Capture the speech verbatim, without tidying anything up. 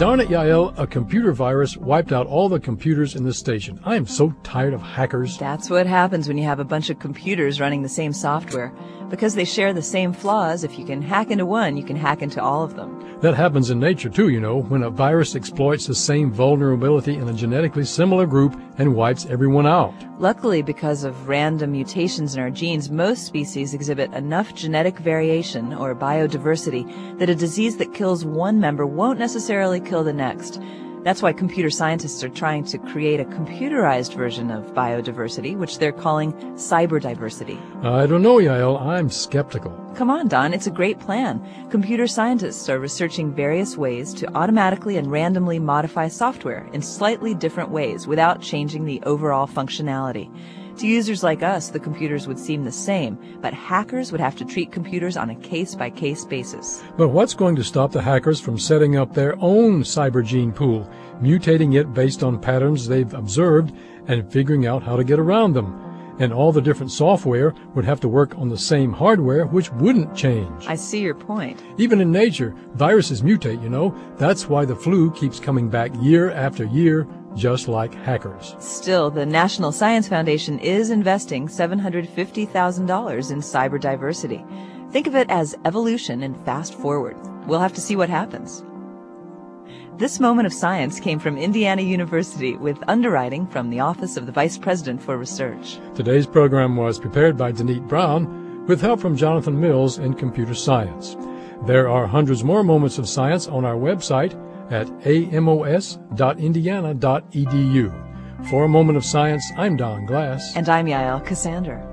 Darn it, Yael, a computer virus wiped out all the computers in the station. I am so tired of hackers. That's what happens when you have a bunch of computers running the same software. Because they share the same flaws, if you can hack into one, you can hack into all of them. That happens in nature too, you know, when a virus exploits the same vulnerability in a genetically similar group and wipes everyone out. Luckily, because of random mutations in our genes, most species exhibit enough genetic variation, or biodiversity, that a disease that kills one member won't necessarily kill the next. That's why computer scientists are trying to create a computerized version of biodiversity, which they're calling cyberdiversity. I don't know, Yael. I'm skeptical. Come on, Don. It's a great plan. Computer scientists are researching various ways to automatically and randomly modify software in slightly different ways without changing the overall functionality. To users like us, the computers would seem the same, but hackers would have to treat computers on a case-by-case basis. But what's going to stop the hackers from setting up their own cyber gene pool, mutating it based on patterns they've observed and figuring out how to get around them? And all the different software would have to work on the same hardware, which wouldn't change. I see your point. Even in nature, viruses mutate, you know. That's why the flu keeps coming back year after year, just like hackers. Still, the National Science Foundation is investing seven hundred fifty thousand dollars in cyberdiversity. Think of it as evolution and fast forward. We'll have to see what happens. This moment of science came from Indiana University with underwriting from the Office of the Vice President for Research. Today's program was prepared by Denise Brown with help from Jonathan Mills in computer science. There are hundreds more moments of science on our website at amos dot indiana dot e d u. For A Moment of Science, I'm Don Glass. And I'm Yael Cassander.